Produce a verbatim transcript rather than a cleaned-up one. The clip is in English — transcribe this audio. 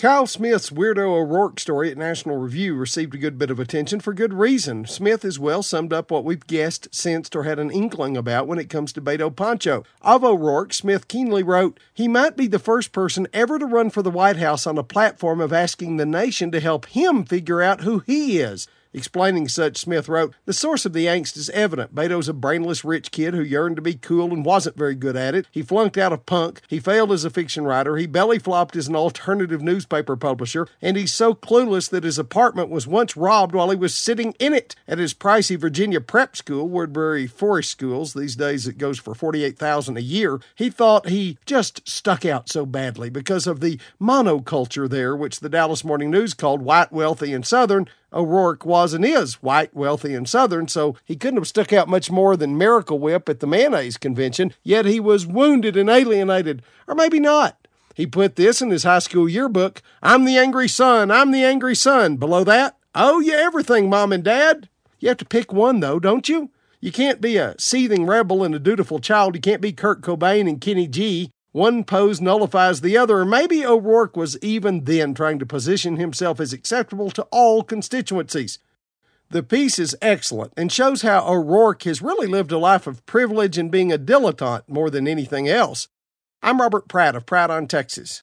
Kyle Smith's Weirdo O'Rourke story at National Review received a good bit of attention for good reason. Smith has well summed up what we've guessed, sensed, or had an inkling about when it comes to Beto Pancho. Of O'Rourke, Smith keenly wrote, "He might be the first person ever to run for the White House on a platform of asking the nation to help him figure out who he is." Explaining such, Smith wrote, "The source of the angst is evident. Beto's a brainless rich kid who yearned to be cool and wasn't very good at it. He flunked out of punk. He failed as a fiction writer. He belly flopped as an alternative newspaper publisher. And he's so clueless that his apartment was once robbed while he was sitting in it at his pricey Virginia prep school, Woodbury Forest Schools. These days it goes for forty-eight thousand dollars a year. He thought he just stuck out so badly because of the monoculture there, which the Dallas Morning News called white, wealthy, and Southern. O'Rourke was and is white, wealthy, and Southern, so he couldn't have stuck out much more than Miracle Whip at the mayonnaise convention, yet he was wounded and alienated. Or maybe not. He put this in his high school yearbook, "I'm the angry son, I'm the angry son." Below that, "Oh, yeah, everything, Mom and Dad." You have to pick one, though, don't you? You can't be a seething rebel and a dutiful child. You can't be Kurt Cobain and Kenny G. One pose nullifies the other, or maybe O'Rourke was even then trying to position himself as acceptable to all constituencies. The piece is excellent and shows how O'Rourke has really lived a life of privilege and being a dilettante more than anything else. I'm Robert Pratt of Pratt on Texas.